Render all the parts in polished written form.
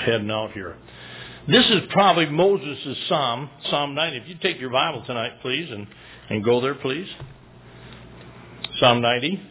heading out here. This is probably Moses' Psalm 90. If you take your Bible tonight, please, and go there, please. Psalm 90.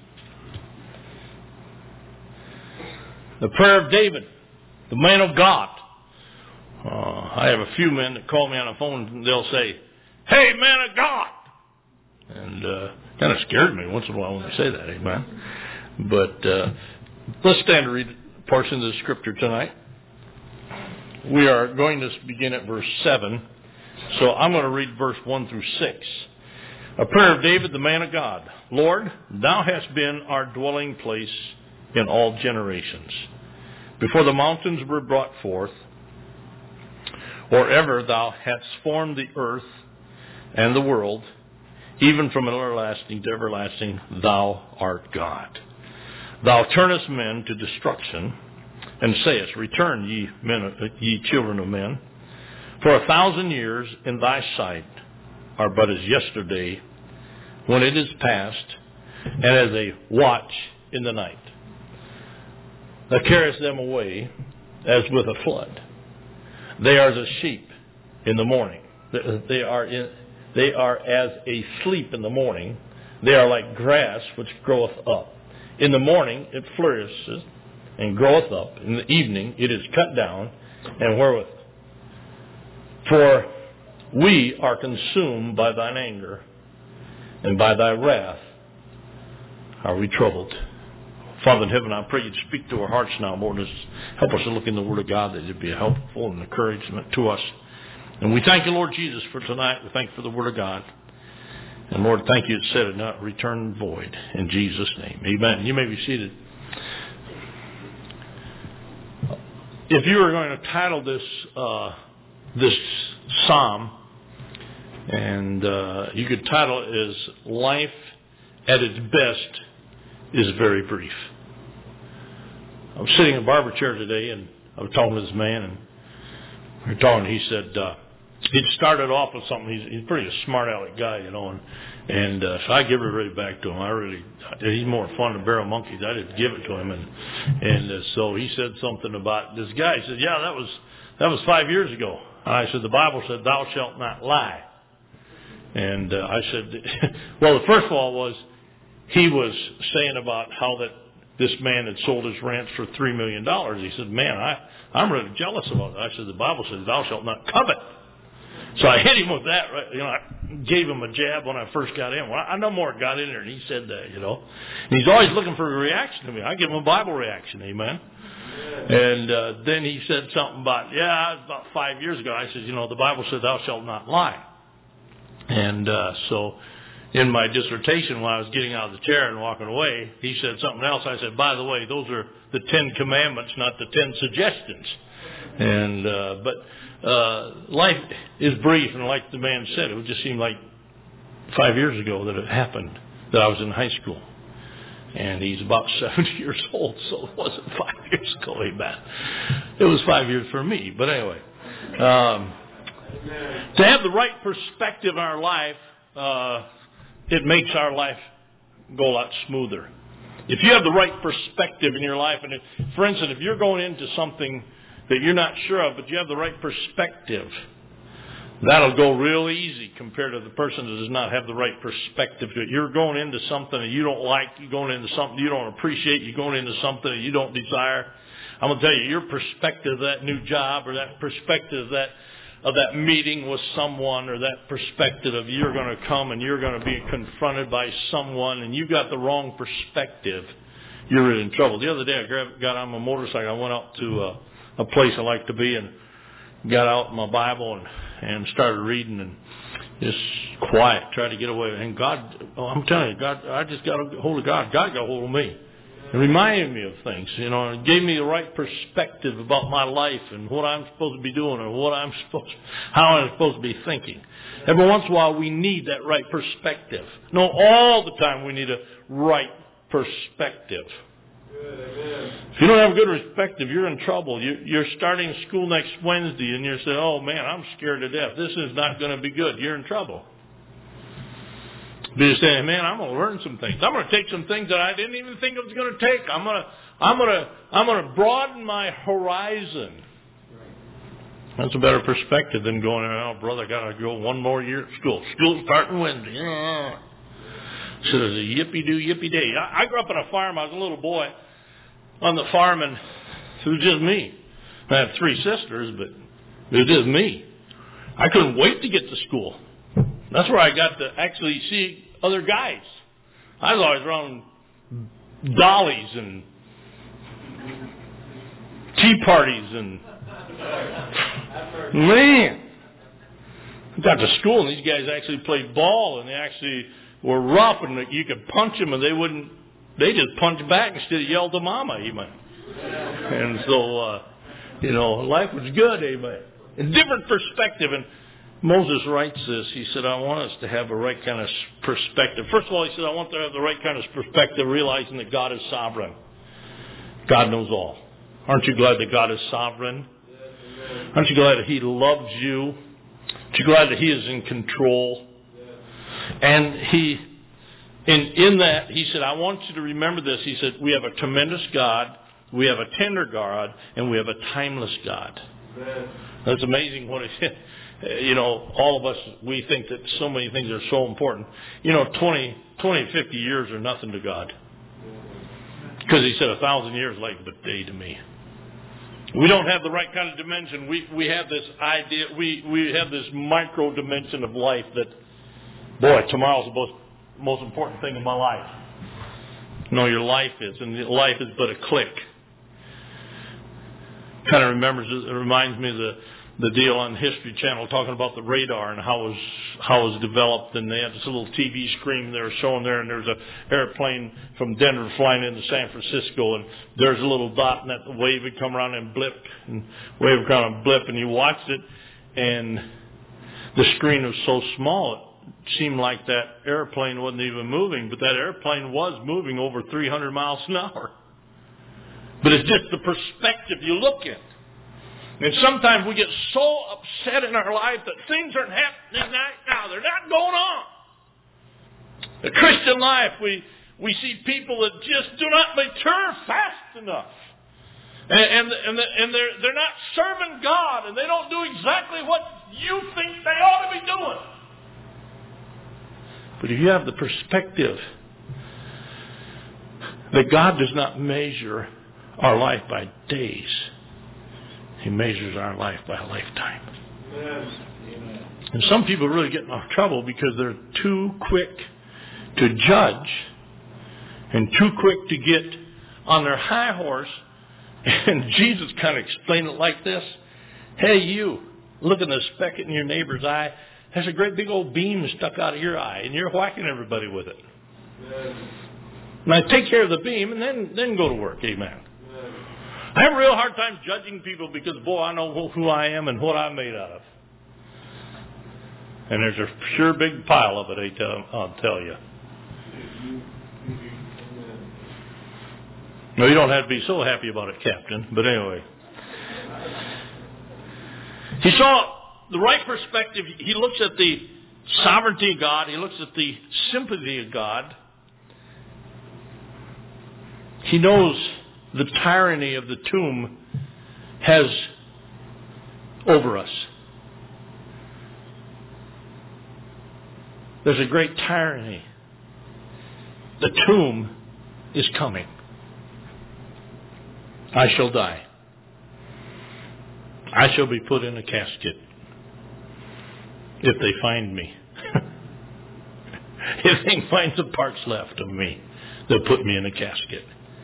The prayer of David, the man of God. I have a few men that call me on the phone and they'll say, "Hey, man of God." And kind of scared me once in a while when they say that, amen. But let's stand to read a portion of the scripture tonight. We are going to begin at verse 7. So I'm going to read verse 1 through 6. A prayer of David, the man of God. Lord, thou hast been our dwelling place in all generations. Before the mountains were brought forth, or ever thou hadst formed the earth and the world, even from everlasting to everlasting, thou art God. Thou turnest men to destruction, and sayest, Return, ye children of men. For 1,000 years in thy sight are but as yesterday, when it is past, and as a watch in the night. Thou carriest them away as with a flood. They are as a sheep in the morning. They are as a sleep in the morning. They are like grass which groweth up. In the morning it flourishes and groweth up. In the evening it is cut down and wherewith. For we are consumed by thine anger, and by thy wrath are we troubled. Father in heaven, I pray you to speak to our hearts now, Lord. Just help us to look in the Word of God, that it be helpful and encouragement to us. And we thank you, Lord Jesus, for tonight. We thank you for the Word of God. And Lord, thank you it said it not return void. In Jesus' name, amen. You may be seated. If you were going to title this psalm, and you could title it as Life at its Best is Very Brief. I was sitting in a barber chair today, and I was talking to this man, and we were talking. He said he'd started off with something. He's pretty a smart aleck guy, you know, and so I give it right back to him. He's more fun than barrel monkeys. I didn't give it to him, and so he said something about this guy. He said, "Yeah, that was 5 years ago." And I said, "The Bible said, thou shalt not lie." And I said, well, the first of all was, he was saying about how that this man had sold his ranch for $3 million. He said, "Man, I'm really jealous about it." I said, "The Bible says, thou shalt not covet." So I hit him with that. Right? You know, I gave him a jab when I first got in. Well, I no more got in there, and he said that, you know. And he's always looking for a reaction to me. I give him a Bible reaction, amen. And then he said something about, about 5 years ago. I said, you know, the Bible says, thou shalt not lie. And so in my dissertation, when I was getting out of the chair and walking away, he said something else. I said, by the way, those are the 10 commandments, not the 10 suggestions. And but life is brief, and like the man said, it would just seem like 5 years ago that it happened, that I was in high school. And he's about 70 years old, so it wasn't 5 years ago, amen. It was 5 years for me. But anyway, to have the right perspective in our life, it makes our life go a lot smoother. If you have the right perspective in your life, and for instance, if you're going into something that you're not sure of, but you have the right perspective, that'll go real easy compared to the person that does not have the right perspective to it. You're going into something that you don't like. You're going into something you don't appreciate. You're going into something that you don't desire. I'm going to tell you, your perspective of that new job, or that perspective of that meeting with someone, or that perspective of you're going to come and you're going to be confronted by someone, and you got the wrong perspective, you're really in trouble. The other day I got on my motorcycle. I went out to a place I like to be, and got out my Bible and started reading, and just quiet, tried to get away. And God, I'm telling you, God, I just got a hold of God. God got a hold of me. It reminded me of things, you know, and gave me the right perspective about my life and what I'm supposed to be doing, or how I'm supposed to be thinking. Every once in a while we need that right perspective. No, all the time we need a right perspective. If you don't have a good perspective, you're in trouble. You're starting school next Wednesday, and you're saying, "Oh man, I'm scared to death. This is not going to be good." You're in trouble. But you're saying, "Man, I'm going to learn some things. I'm going to take some things that I didn't even think I was going to take. I'm going to broaden my horizon." That's a better perspective than going, oh, brother, I got to go one more year at school. School's starting Wednesday. Yeah. So there's a yippee-doo, yippee-day. I grew up on a farm. I was a little boy on the farm, and it was just me. I have 3 sisters, but it was just me. I couldn't wait to get to school. That's where I got to actually see other guys. I was always around dollies and tea parties and man, I got to school and these guys actually played ball and they actually were rough and you could punch them and they just punched back instead of yelled to mama, amen. And so, life was good, amen. A different perspective. And Moses writes this. He said, I want us to have the right kind of perspective. First of all, he said, I want to have the right kind of perspective, realizing that God is sovereign. God knows all. Aren't you glad that God is sovereign? Aren't you glad that He loves you? Aren't you glad that He is in control? And in that, He said, I want you to remember this. He said, we have a tremendous God, we have a tender God, and we have a timeless God. That's amazing what it is. All of us, we think that so many things are so important. 20, 50 years are nothing to God. Because He said 1,000 years like a day to me. We don't have the right kind of dimension. We have this idea, we have this micro dimension of life that, boy, tomorrow's the most important thing in my life. No, your life is, and life is but a click. Kind of reminds me of the deal on History Channel talking about the radar and how it was developed, and they had this little TV screen they were showing there, and there's an airplane from Denver flying into San Francisco, and there's a little dot, and that wave would come around and blip, and wave would come around and blip, and you watched it, and the screen was so small it seemed like that airplane wasn't even moving, but that airplane was moving over 300 miles an hour. But it's just the perspective you look at. And sometimes we get so upset in our life that things aren't happening right now. They're not going on. The Christian life, we see people that just do not mature fast enough. And they're not serving God, and they don't do exactly what you think they ought to be doing. But if you have the perspective that God does not measure our life by days, He measures our life by a lifetime. Yes. And some people really get in trouble because they're too quick to judge and too quick to get on their high horse. And Jesus kind of explained it like this. Hey, you, look at the speck in your neighbor's eye. There's a great big old beam stuck out of your eye, and you're whacking everybody with it. Yes. Now take care of the beam and then go to work. Amen. I have a real hard time judging people because, boy, I know who I am and what I'm made out of. And there's a sure big pile of it, I'll tell you. No, you don't have to be so happy about it, Captain. But anyway. He saw the right perspective. He looks at the sovereignty of God. He looks at the sympathy of God. He knows the tyranny of the tomb has over us. There's a great tyranny. The tomb is coming. I shall die. I shall be put in a casket if they find me. If they find some parts left of me, they'll put me in a casket.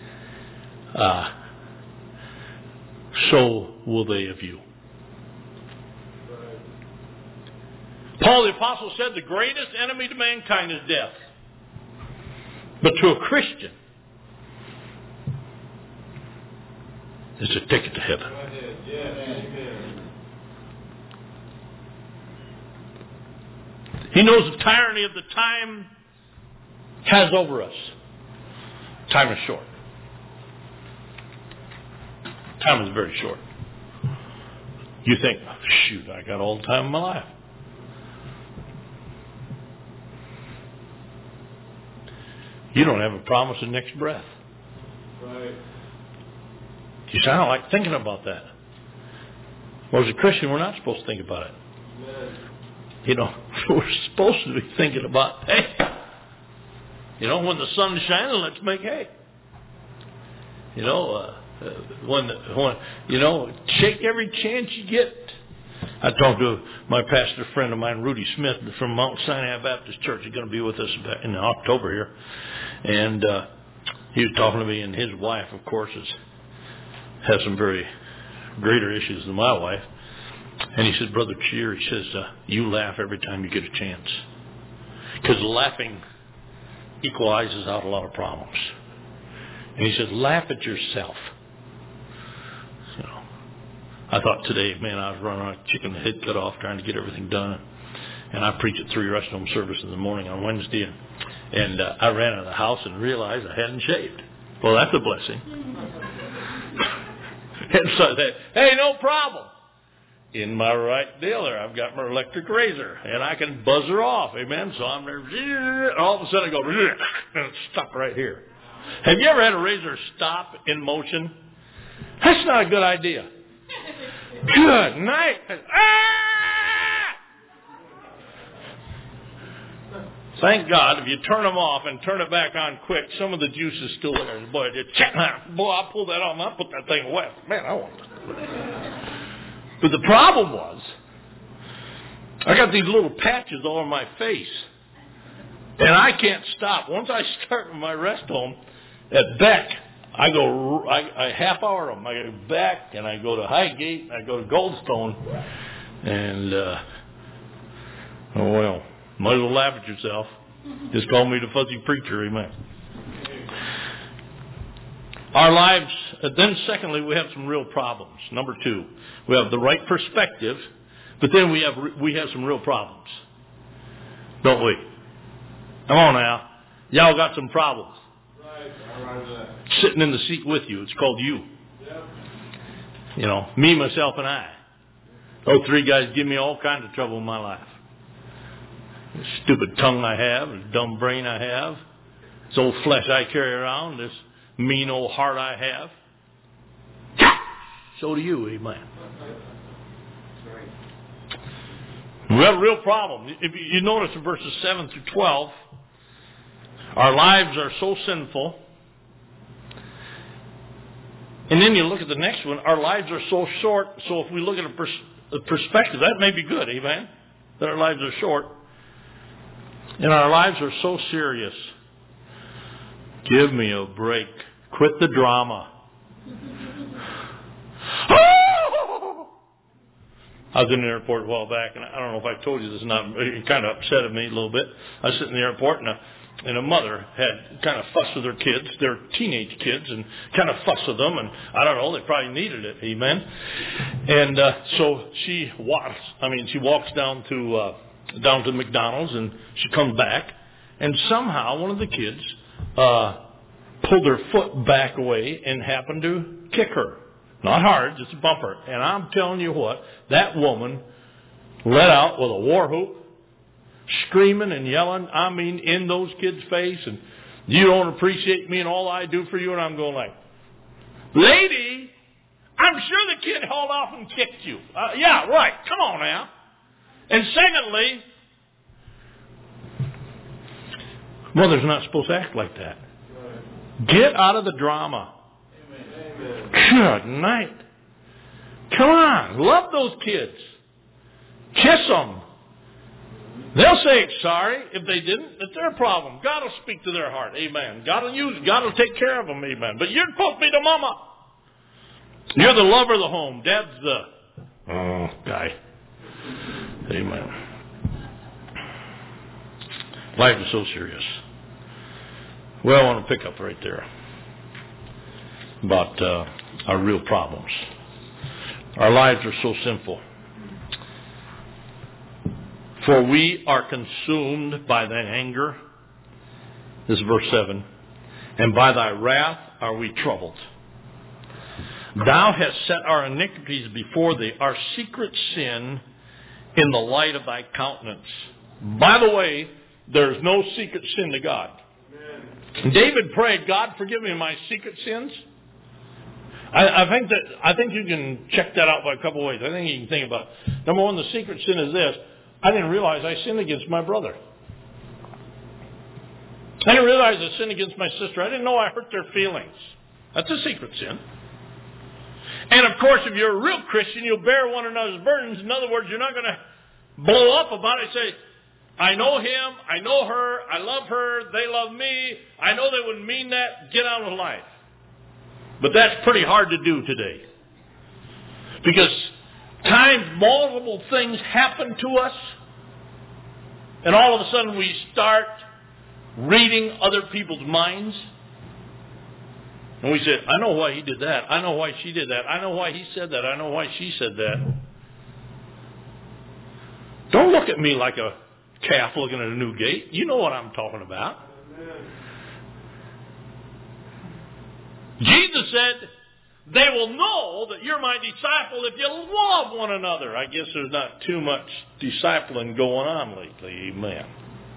So will they of you. Paul the Apostle said the greatest enemy to mankind is death. But to a Christian, it's a ticket to heaven. He knows the tyranny of the time has over us. Time is short. Time is very short. You think, shoot, I got all the time in my life. You don't have a promise of next breath. Right. You say, I don't like thinking about that. Well, as a Christian, we're not supposed to think about it. We're supposed to be thinking about, hey, when the sun's shining, let's make hay. Shake every chance you get. I talked to my pastor friend of mine, Rudy Smith, from Mount Sinai Baptist Church. He's going to be with us in October here. And he was talking to me, and his wife, of course, has some very greater issues than my wife. And he said, Brother Cheer, he says, you laugh every time you get a chance. Because laughing equalizes out a lot of problems. And he says, laugh at yourself. I thought today, man, I was running around chicken head cut off trying to get everything done. And I preach at 3 rest home service in the morning on Wednesday. And I ran out of the house and realized I hadn't shaved. Well, that's a blessing. And so I said, hey, no problem. In my right deal there, I've got my electric razor, and I can buzz her off. Amen. So I'm there, and all of a sudden I go, and it's stuck right here. Have you ever had a razor stop in motion? That's not a good idea. Good night. Thank God, if you turn them off and turn it back on quick, some of the juice is still there. Boy, I pulled that off and I put that thing away. Man, I want it. But the problem was, I got these little patches all over my face. And I can't stop. Once I start with my rest home at Beck, I half hour them. I go back and I go to Highgate and I go to Goldstone. And, might as well laugh at yourself. Just call me the fuzzy preacher, amen. Our lives, then secondly, we have some real problems. Number 2, we have the right perspective, but then we have some real problems. Don't we? Come on now. Y'all got some problems. Right. Sitting in the seat with you. It's called you. Yep. Me, myself, and I. Those 3 guys give me all kinds of trouble in my life. The stupid tongue I have, the dumb brain I have, this old flesh I carry around, this mean old heart I have. So do you, amen. We have a real problem. If you notice in verses 7 through 12, our lives are so sinful. And then you look at the next one, our lives are so short, so if we look at a perspective, that may be good, amen? That our lives are short. And our lives are so serious. Give me a break. Quit the drama. I was in the airport a while back, and I don't know if I told you this or not. It kind of upset me a little bit. I was sitting in the airport, and a mother had kind of fussed with her kids. They're teenage kids, and kind of fussed with them. And I don't know, they probably needed it. Amen. And so she walks down to McDonald's, and she comes back, and somehow one of the kids pulled her foot back away and happened to kick her. Not hard, just a bumper. And I'm telling you what, that woman let out with a war whoop, screaming and yelling, in those kids' face, and you don't appreciate me and all I do for you. And I'm going like, lady, I'm sure the kid hauled off and kicked you. Yeah, right. Come on now. And secondly, mother's not supposed to act like that. Get out of the drama. Good night. Come on. Love those kids. Kiss them. They'll say sorry. If they didn't, it's their problem. God will speak to their heart. Amen. God will take care of them. Amen. But you're supposed to be the mama. You're the lover of the home. Dad's the guy. Amen. Life is so serious. Well, I want to pick up right there about our real problems. Our lives are so sinful. For we are consumed by thine anger. This is verse 7. And by thy wrath are we troubled. Thou hast set our iniquities before thee, our secret sin in the light of thy countenance. By the way, there's no secret sin to God. Amen. David prayed, God, forgive me my secret sins. I think you can check that out by a couple of ways. I think you can think about it. Number one, the secret sin is this. I didn't realize I sinned against my brother. I didn't realize I sinned against my sister. I didn't know I hurt their feelings. That's a secret sin. And of course, if you're a real Christian, you'll bear one another's burdens. In other words, you're not going to blow up about it and say, I know him, I know her, I love her, they love me. I know they wouldn't mean that. Get on with life. But that's pretty hard to do today. Because times multiple things happen to us, and all of a sudden we start reading other people's minds. And we say, I know why he did that. I know why she did that. I know why he said that. I know why she said that. Don't look at me like a calf looking at a new gate. You know what I'm talking about. Jesus said, they will know that you're my disciple if you love one another. I guess there's not too much discipling going on lately. Amen.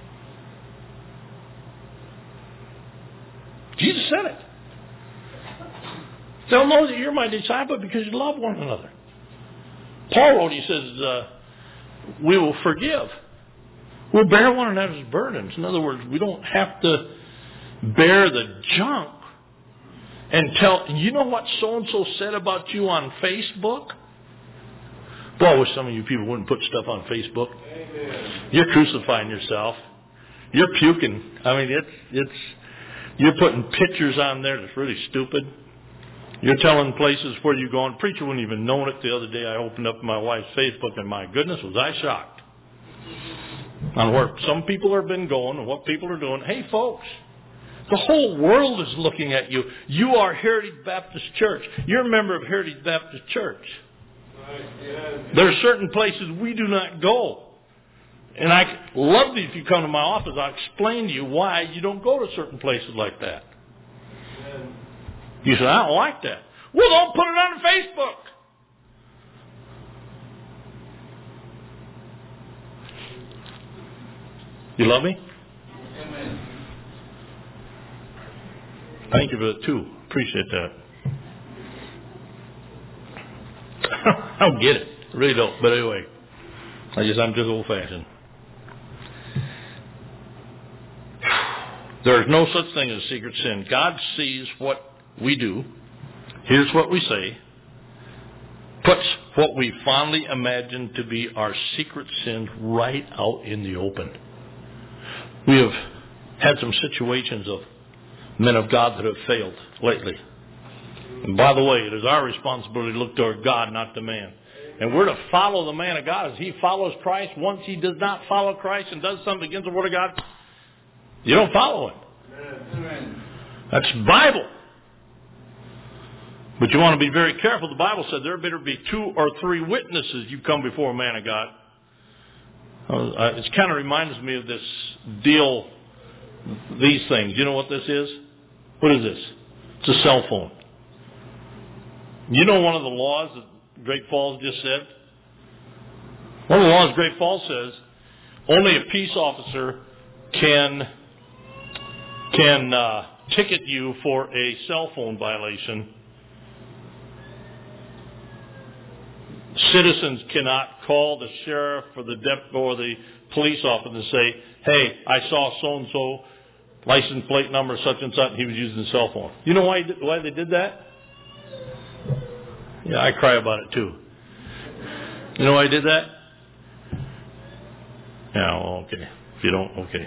Jesus said it. They'll know that you're my disciple because you love one another. Paul wrote, he says, we will forgive. We'll bear one another's burdens. In other words, we don't have to bear the junk and tell, you know what so-and-so said about you on Facebook? Boy, I wish some of you people wouldn't put stuff on Facebook. Amen. You're crucifying yourself. You're puking. I mean, you're putting pictures on there that's really stupid. You're telling places where you're going. Preacher wouldn't even know it. The other day I opened up my wife's Facebook, and my goodness, was I shocked on where some people have been going and what people are doing. Hey, folks, the whole world is looking at you. You are Heritage Baptist Church. You're a member of Heritage Baptist Church. There are certain places we do not go. And I love it if you come to my office. I'll explain to you why you don't go to certain places like that. You say, I don't like that. Well, don't put it on Facebook. You love me? Amen. Thank you for that too. Appreciate that. I don't get it. I really don't. But anyway, I'm just old-fashioned. There is no such thing as secret sin. God sees what we do, hears what we say, puts what we fondly imagine to be our secret sins right out in the open. We have had some situations of men of God that have failed lately. And by the way, it is our responsibility to look toward God, not the man. And we're to follow the man of God as he follows Christ. Once he does not follow Christ and does something against the Word of God, you don't follow him. Amen. That's Bible. But you want to be very careful. The Bible said there better be 2 or 3 witnesses you come before a man of God. It kind of reminds me of this deal, these things. You know what this is? What is this? It's a cell phone. You know one of the laws that Great Falls just said? One of the laws Great Falls says, only a peace officer can ticket you for a cell phone violation. Citizens cannot call the sheriff or the or the police officer and say, hey, I saw so-and-so, license plate number such and such, and he was using a cell phone. You know why they did that? Yeah, I cry about it too. You know why I did that? Yeah, well, okay. If you don't, okay.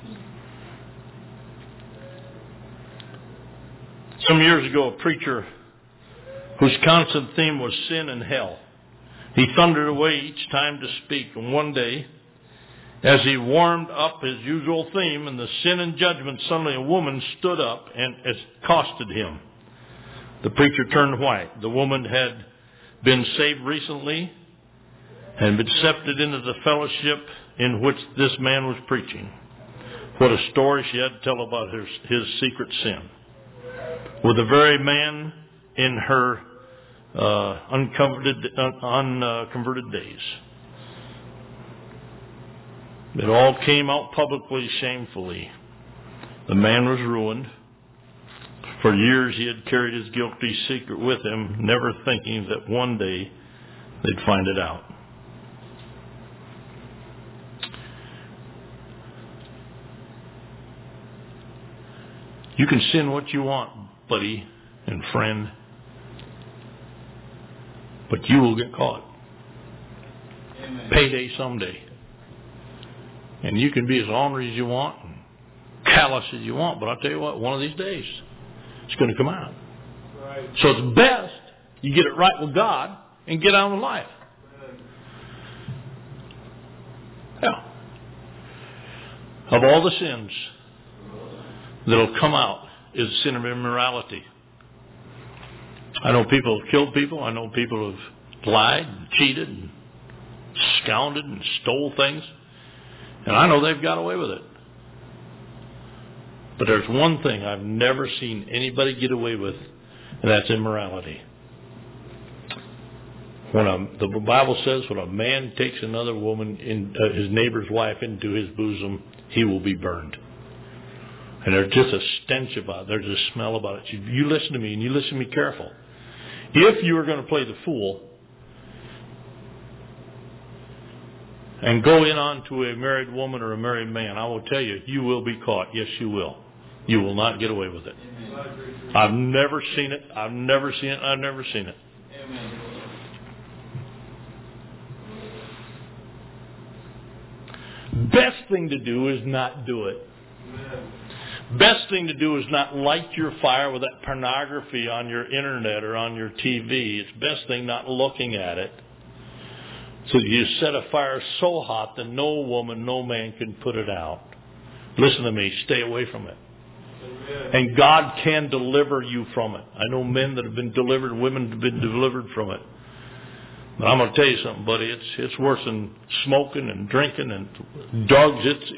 Some years ago, a preacher whose constant theme was sin and hell. He thundered away each time to speak. And one day, as he warmed up his usual theme and the sin and judgment, suddenly a woman stood up and accosted him. The preacher turned white. The woman had been saved recently and been accepted into the fellowship in which this man was preaching. What a story she had to tell about his secret sin. With the very man in her unconverted days. It all came out publicly, shamefully. The man was ruined For years he had carried his guilty secret with him, never thinking that one day they'd find it out. You can sin what you want, buddy and friend, but you will get caught. Amen. Payday someday. And you can be as ornery as you want, and callous as you want, but I'll tell you what, one of these days, it's going to come out. Right. So it's best you get it right with God and get on with life. Yeah. Of all the sins that'll come out is the sin of immorality. I know people have killed people. I know people have lied and cheated and scoundreled and stole things. And I know they've got away with it. But there's one thing I've never seen anybody get away with, and that's immorality. The Bible says when a man takes another woman, his neighbor's wife, into his bosom, he will be burned. And there's just a stench about it. There's a smell about it. You listen to me, and you listen to me careful. If you are going to play the fool and go in onto a married woman or a married man, I will tell you, you will be caught. Yes, you will. You will not get away with it. Amen. I've never seen it. I've never seen it. I've never seen it. Amen. Best thing to do is not do it. Amen. Best thing to do is not light your fire with that pornography on your internet or on your TV. It's best thing not looking at it. So you set a fire so hot that no woman, no man can put it out. Listen to me. Stay away from it. And God can deliver you from it. I know men that have been delivered, women that have been delivered from it. But I'm going to tell you something, buddy. It's worse than smoking and drinking and drugs.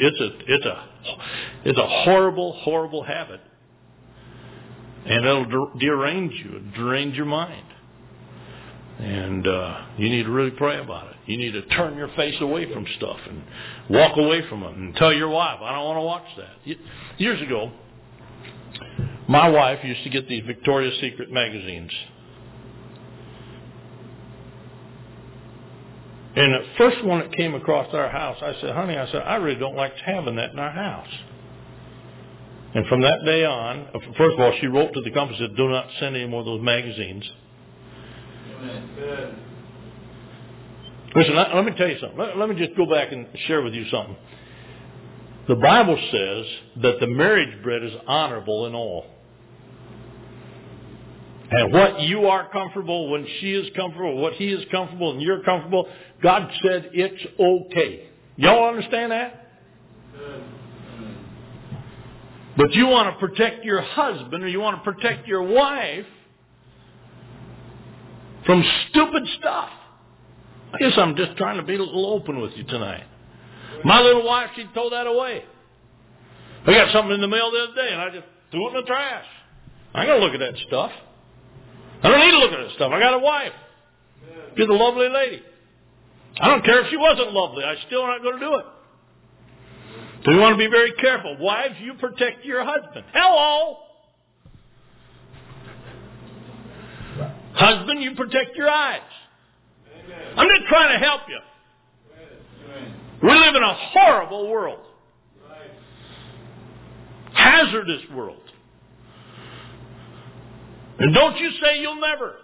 It's a horrible, horrible habit, and it'll derange you, drain your mind. And you need to really pray about it. You need to turn your face away from stuff and walk away from it and tell your wife, I don't want to watch that. Years ago, my wife used to get these Victoria's Secret magazines. And the first one that came across our house, I said, honey, I really don't like having that in our house. And from that day on, first of all, she wrote to the company and said, do not send any more of those magazines. Amen. Listen, let me tell you something. Let me just go back and share with you something. The Bible says that the marriage bed is honorable in all. And what you are comfortable, when she is comfortable, what he is comfortable, and you're comfortable, God said it's okay. Y'all understand that? But you want to protect your husband or you want to protect your wife from stupid stuff. I guess I'm just trying to be a little open with you tonight. My little wife, she throw that away. I got something in the mail the other day and I just threw it in the trash. I ain't going to look at that stuff. I don't need to look at that stuff. I got a wife. She's a lovely lady. I don't care if she wasn't lovely. I'm still not going to do it. So you want to be very careful. Wives, you protect your husband. Hello! Husband, you protect your eyes. Amen. I'm just trying to help you. Amen. We live in a horrible world. Right. Hazardous world. And don't you say you'll never.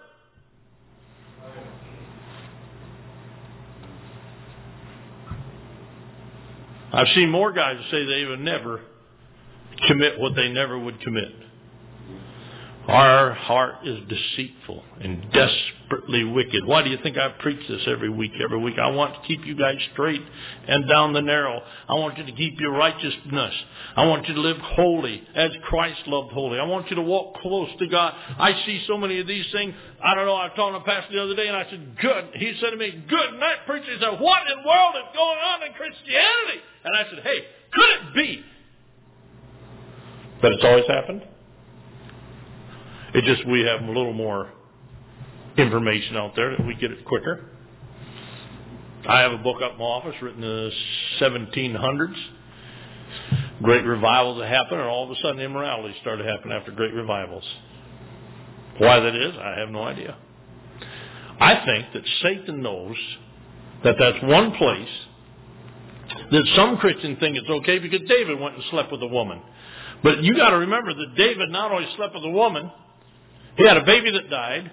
I've seen more guys say they would never commit what they never would commit. Our heart is deceitful and desperately wicked. Why do you think I preach this every week? I want to keep you guys straight and down the narrow. I want you to keep your righteousness. I want you to live holy as Christ loved holy. I want you to walk close to God. I see so many of these things. I don't know, I was talking to a pastor the other day and I said, good. He said to me, good night, preacher. He said, what in the world is going on in Christianity? And I said, hey, could it be that it's always happened? It's just we have a little more information out there that we get it quicker. I have a book up in my office written in the 1700s. Great revivals that happen, and all of a sudden immorality started happening after great revivals. Why that is, I have no idea. I think that Satan knows that that's one place that some Christians think it's okay because David went and slept with a woman. But you got to remember that David not only slept with a woman, he had a baby that died,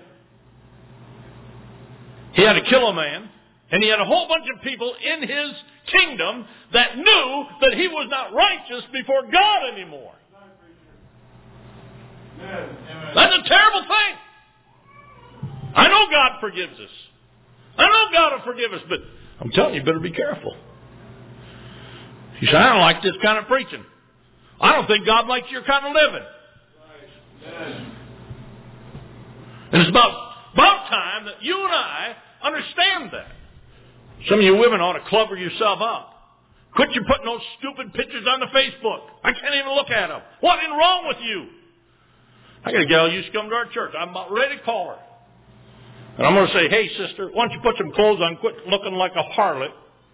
he had to kill a man, and he had a whole bunch of people in his kingdom that knew that he was not righteous before God anymore. That's a terrible thing. I know God forgives us. I know God will forgive us, but I'm telling you, you better be careful. You say, I don't like this kind of preaching. I don't think God likes your kind of living. And it's about time that you and I understand that. Some of you women ought to cover yourself up. Quit you putting those stupid pictures on the Facebook. I can't even look at them. What is wrong with you? I got a gal who used to come to our church. I'm about ready to call her. And I'm going to say, hey, sister, why don't you put some clothes on? Quit looking like a harlot.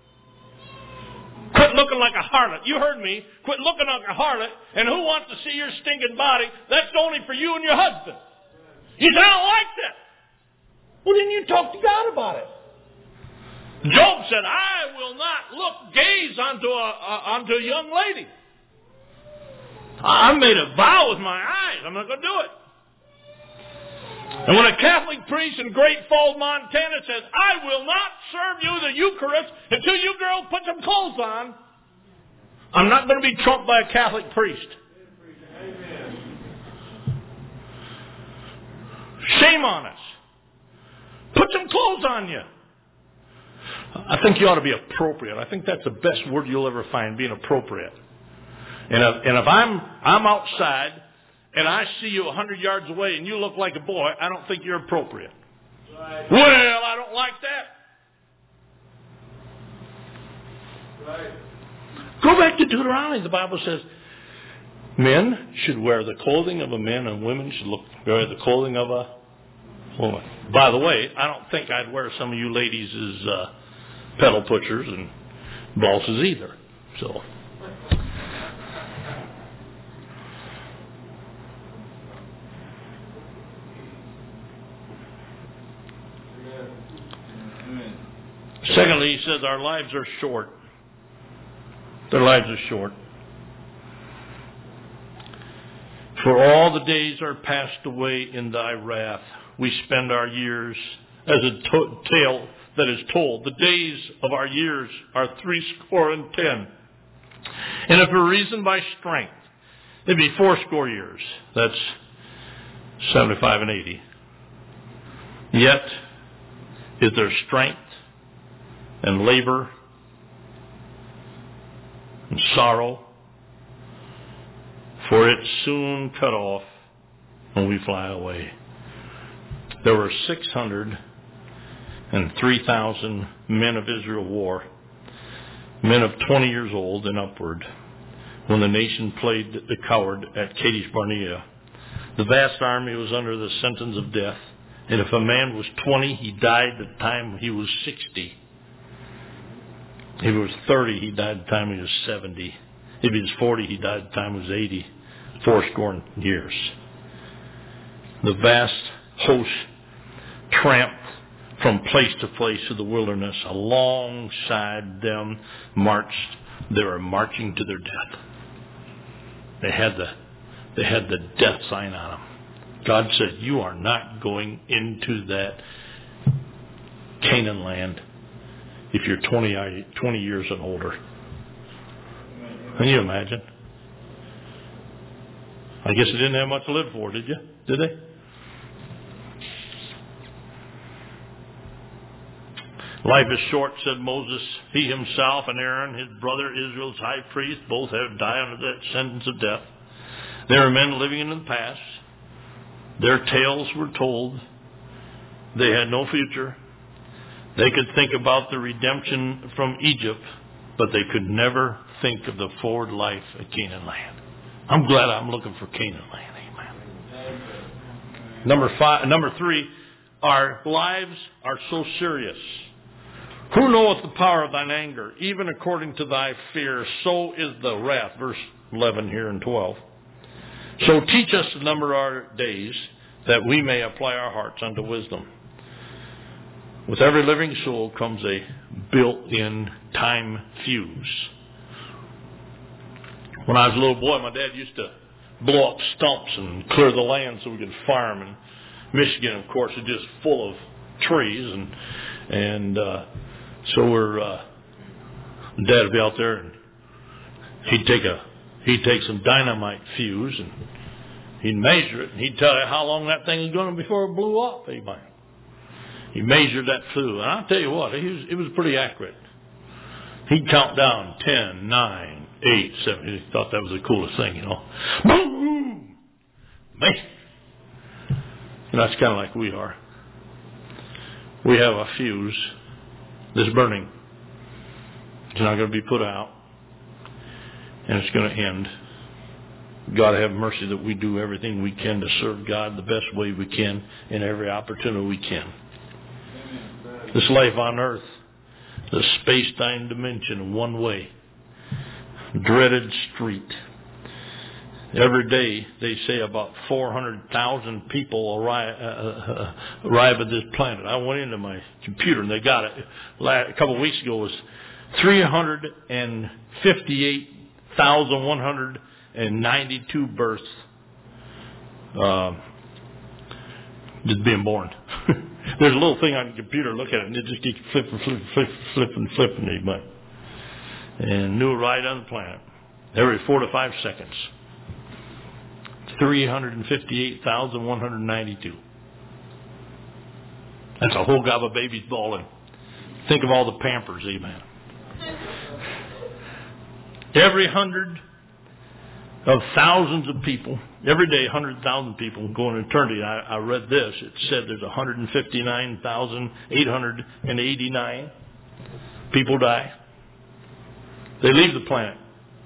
Quit looking like a harlot. You heard me. Quit looking like a harlot. And who wants to see your stinking body? That's only for you and your husband. You say, I don't like that. Well, then you talk to God about it. Job said, I will not gaze onto a young lady. I made a vow with my eyes. I'm not going to do it. And when a Catholic priest in Great Falls, Montana says, I will not serve you the Eucharist until you girls put some clothes on, I'm not going to be trumped by a Catholic priest. Shame on us. Put some clothes on you. I think you ought to be appropriate. I think that's the best word you'll ever find, being appropriate. And if I'm outside and I see you 100 yards away and you look like a boy, I don't think you're appropriate. Right. Well, I don't like that. Right. Go back to Deuteronomy. The Bible says men should wear the clothing of a man and women should wear the clothing of a woman. By the way, I don't think I'd wear some of you ladies as pedal pushers and bosses either. So. Secondly, he says our lives are short. Their lives are short. For all the days are passed away in thy wrath. We spend our years as a tale that is told. The days of our years are 70. And if we're reasoned by strength, it'd be 80 years. That's 75 and 80. Yet is there strength and labor and sorrow, for it's soon cut off when we fly away. There were 603,000 men of Israel war, men of 20 years old and upward, when the nation played the coward at Kadesh Barnea. The vast army was under the sentence of death, and if a man was 20, he died at the time he was 60. If he was 30, he died at the time he was 70. If he was 40, he died at the time he was 80. 80 years. The vast host tramped from place to place of the wilderness. Alongside them marched. They were marching to their death. They had the death sign on them. God said, you are not going into that Canaan land if you're 20 years and older. Can you imagine? I guess they didn't have much to live for, did you? Did they? Life is short, said Moses. He himself and Aaron, his brother Israel's high priest, both have died under that sentence of death. There are men living in the past. Their tales were told. They had no future. They could think about the redemption from Egypt, but they could never think of the forward life at Canaan land. I'm glad I'm looking for Canaan land. Amen. Number 3, our lives are so serious. Who knoweth the power of thine anger? Even according to thy fear, so is the wrath. Verse 11 here and 12. So teach us to number our days, that we may apply our hearts unto wisdom. With every living soul comes a built-in time fuse. When I was a little boy, my dad used to blow up stumps and clear the land so we could farm. And Michigan, of course, is just full of trees, and so Dad would be out there, and he'd take some dynamite fuse, and he'd measure it, and he'd tell you how long that thing was going to be before it blew up. He measured that fuse, and I'll tell you what, it was pretty accurate. He'd count down 10, 9, 8, 7. He thought that was the coolest thing, Boom! Man. And that's kind of like we are. We have a fuse that's burning. It's not going to be put out, and it's going to end. God have mercy that we do everything we can to serve God the best way we can in every opportunity we can. This life on earth, the space-time dimension, one way, dreaded street. Every day they say about 400,000 people arrive at this planet. I went into my computer and they got it. A couple of weeks ago it was 358,192 births just being born. There's a little thing on the computer, look at it, and it just keeps flipping. And new ride on the planet. Every 4 to 5 seconds. 358,192. That's a whole gob of babies bawling. Think of all the Pampers, amen. Every 100 of thousands of people, every day 100,000 people go in eternity. I read this. It said there's 159,889 people die. They leave the planet.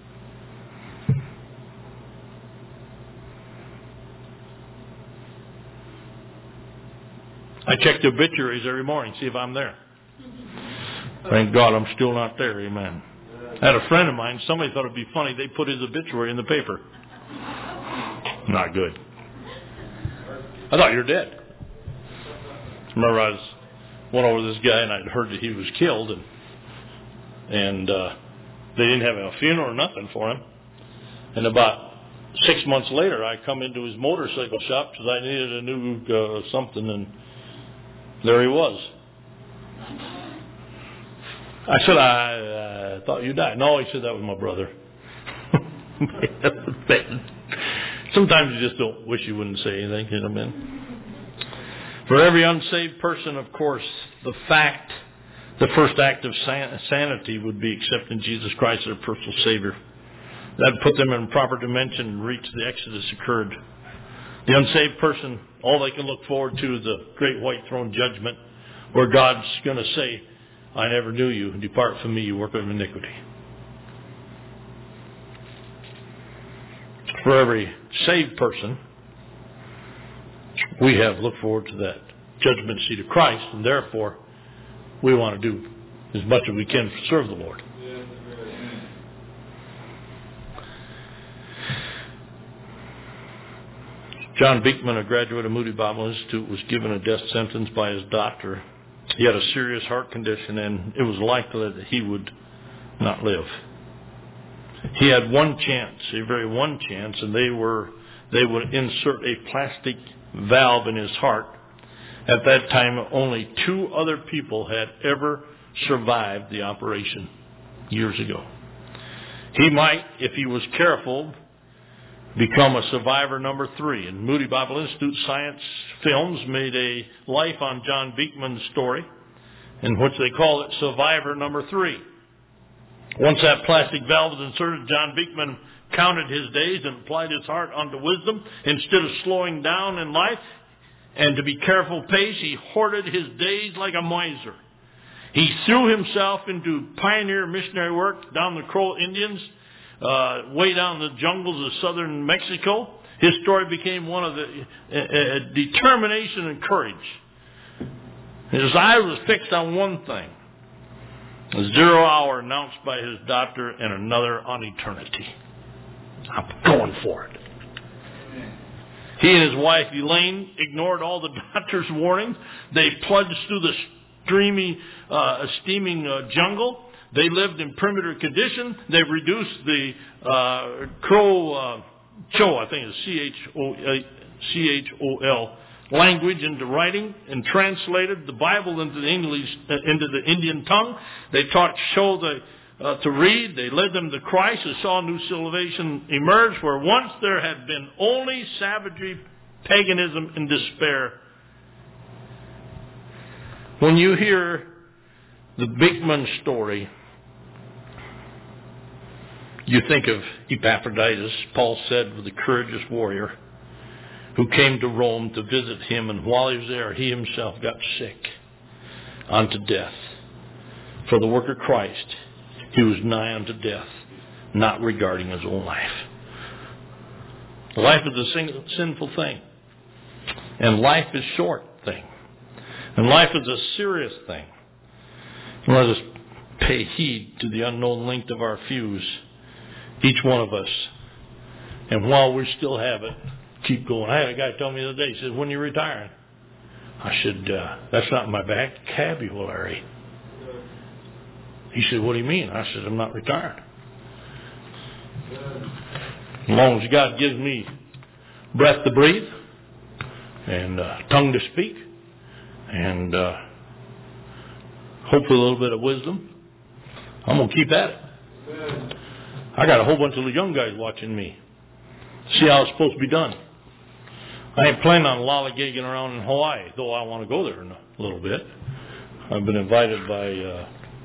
I check the obituaries every morning, see if I'm there. Thank God I'm still not there, amen. I had a friend of mine, somebody thought it'd be funny, they put his obituary in the paper. Not good. I thought you were dead. Remember I went over to this guy and I'd heard that he was killed, and they didn't have a funeral or nothing for him. And about 6 months later, I come into his motorcycle shop because I needed a new something, and there he was. I said, I thought you died. No, he said, that was my brother. Sometimes you just don't wish you wouldn't say anything, man. For every unsaved person, of course, the first act of sanity would be accepting Jesus Christ as their personal Savior. That would put them in proper dimension and reach the Exodus occurred. The unsaved person, all they can look forward to is the great white throne judgment, where God's going to say, I never knew you. Depart from me, you worker of iniquity. For every saved person, we have looked forward to that judgment seat of Christ, and therefore we want to do as much as we can to serve the Lord. John Beekman, a graduate of Moody Bible Institute, was given a death sentence by his doctor. He had a serious heart condition, and it was likely that he would not live. He had one chance, a very one chance, and they would insert a plastic valve in his heart. At that time, only 2 other people had ever survived the operation years ago. He might, if he was careful, become a survivor number 3. And Moody Bible Institute Science Films made a life on John Beekman's story, in which they call it Survivor number 3. Once that plastic valve was inserted, John Beekman counted his days and applied his heart unto wisdom. Instead of slowing down in life and to be careful pace, he hoarded his days like a miser. He threw himself into pioneer missionary work down the Crow Indians, way down the jungles of southern Mexico. His story became one of the determination and courage. His eye was fixed on one thing, a 0 hour announced by his doctor and another on eternity. I'm going for it. He and his wife Elaine ignored all the doctor's warnings. They plunged through the steaming jungle. They lived in primitive conditions. They reduced the Cho, I think it's Chol language into writing, and translated the Bible into the Indian tongue. They taught Cho to read. They led them to Christ and saw new civilization emerge where once there had been only savagery, paganism, and despair. When you hear the Beekman story, you think of Epaphroditus, Paul said, was the courageous warrior who came to Rome to visit him, and while he was there, he himself got sick unto death. For the work of Christ, he was nigh unto death, not regarding his own life. Life is a sinful thing. And life is a short thing. And life is a serious thing. And let us pay heed to the unknown length of our fuse, each one of us. And while we still have it, keep going. I had a guy tell me the other day, he said, when are you retiring? I said, that's not in my vocabulary. He said, what do you mean? I said, I'm not retiring. As long as God gives me breath to breathe and tongue to speak and hopefully a little bit of wisdom, I'm going to keep at it. I got a whole bunch of young guys watching me. See how it's supposed to be done. I ain't planning on lollygagging around in Hawaii, though I want to go there in a little bit. I've been invited by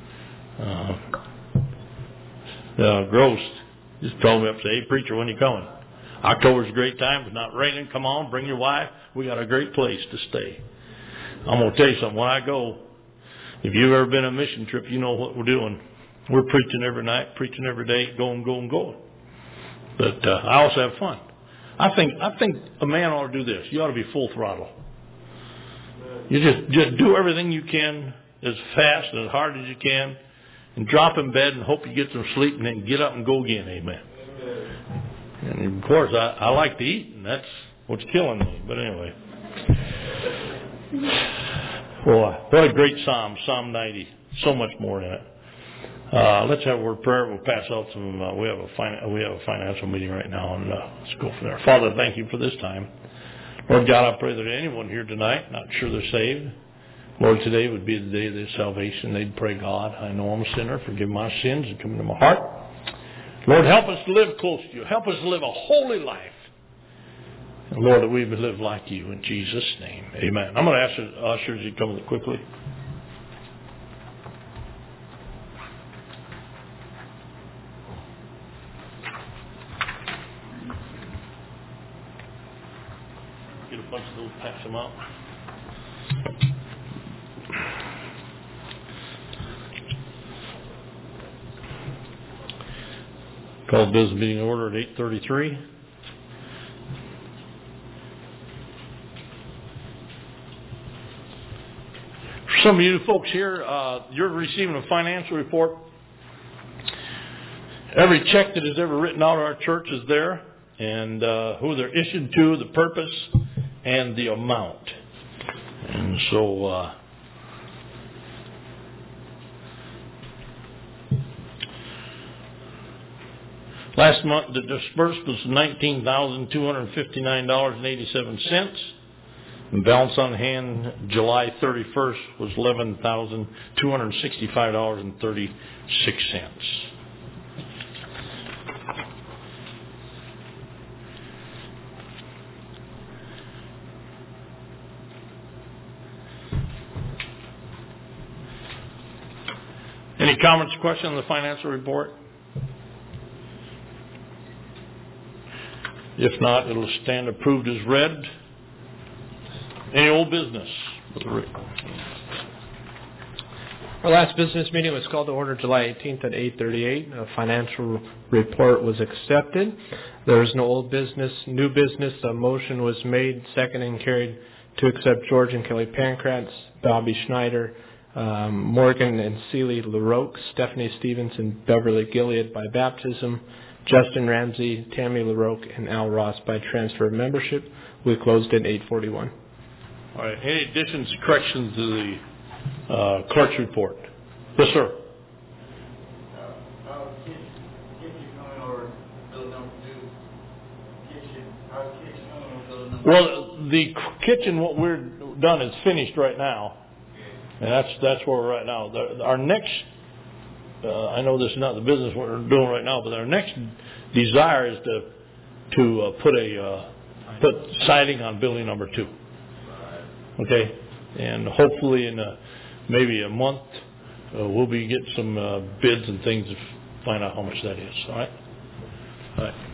Gross. Just told me up, say, hey, preacher, when you coming? October's a great time. It's not raining. Come on, bring your wife. We got a great place to stay. I'm going to tell you something. When I go, if you've ever been on a mission trip, you know what we're doing. We're preaching every night, preaching every day, going. But I also have fun. I think a man ought to do this. You ought to be full throttle. You just do everything you can as fast and as hard as you can, and drop in bed and hope you get some sleep, and then get up and go again. Amen. And of course, I like to eat, and that's what's killing me. But anyway, boy, what a great psalm, Psalm 90. So much more in it. Let's have a word of prayer. We'll pass out some. We have a financial meeting right now, and let's go from there. Father, thank you for this time. Lord God, I pray that anyone here tonight not sure they're saved, Lord, today would be the day of their salvation. They'd pray, God, I know I'm a sinner. Forgive my sins and come into my heart. Lord, help us to live close to you. Help us to live a holy life. And Lord, that we would live like you in Jesus' name. Amen. I'm going to ask the ushers to come quickly. Get a bunch of those, pass them out. Call the business meeting order at 8:33. For some of you folks here, you're receiving a financial report. Every check that is ever written out of our church is there, and who they're issued to, the purpose, and the amount. And so last month, the disbursement was $19,259.87. The balance on hand July 31st was $11,265.36. Any comments or questions on the financial report? If not, it'll stand approved as read. Any old business? Our last business meeting was called to order July 18th at 8:38. A financial report was accepted. There was no old business, new business. A motion was made, seconded, and carried to accept George and Kelly Pancratz, Bobby Schneider, Morgan and Celie LaRoque, Stephanie Stevens, and Beverly Gilead by baptism. Justin Ramsey, Tammy LaRoque, and Al Ross by transfer of membership. We closed at 8:41. All right. Any additions, corrections to the clerk's report? Yes, sir. Well, the kitchen, what we're done is finished right now, and that's where we're at now. Our next, I know this is not the business we're doing right now, but our next desire is to put siding on building number 2. Okay, and hopefully in maybe a month we'll be getting some bids and things to find out how much that is. All right. All right.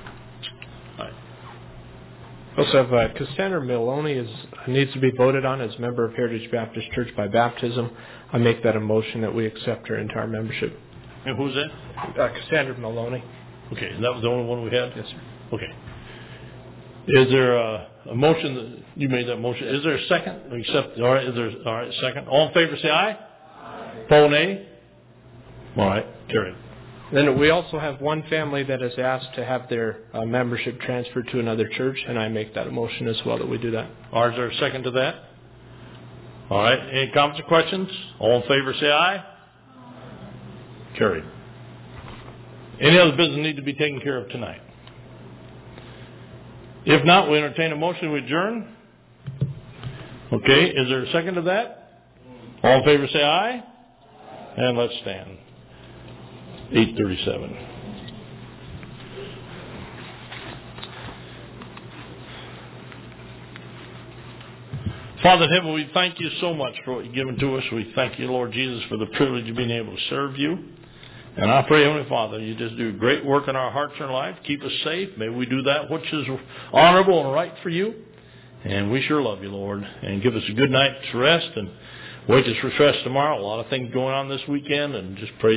Also have Cassandra Miloney needs to be voted on as member of Heritage Baptist Church by baptism. I make that a motion that we accept her into our membership. And who's that? Cassandra Miloney. Okay, and that was the only one we had? Yes, sir. Okay. Is there a motion that you made that motion? Is there a second? All right, second. All in favor say aye. Aye. Opposed, nay? All right, carried. Then we also have one family that has asked to have their membership transferred to another church, and I make that a motion as well that we do that. Is there a second to that? All right. Any comments or questions? All in favor say aye. Carried. Any other business need to be taken care of tonight? If not, we entertain a motion to adjourn. Okay. Is there a second to that? All in favor say aye. And let's stand. 8:37. Father in heaven, we thank you so much for what you've given to us. We thank you, Lord Jesus, for the privilege of being able to serve you. And I pray, Heavenly Father, you just do great work in our hearts and life. Keep us safe. May we do that which is honorable and right for you. And we sure love you, Lord. And give us a good night's rest and wake us refreshed tomorrow. A lot of things going on this weekend, and just pray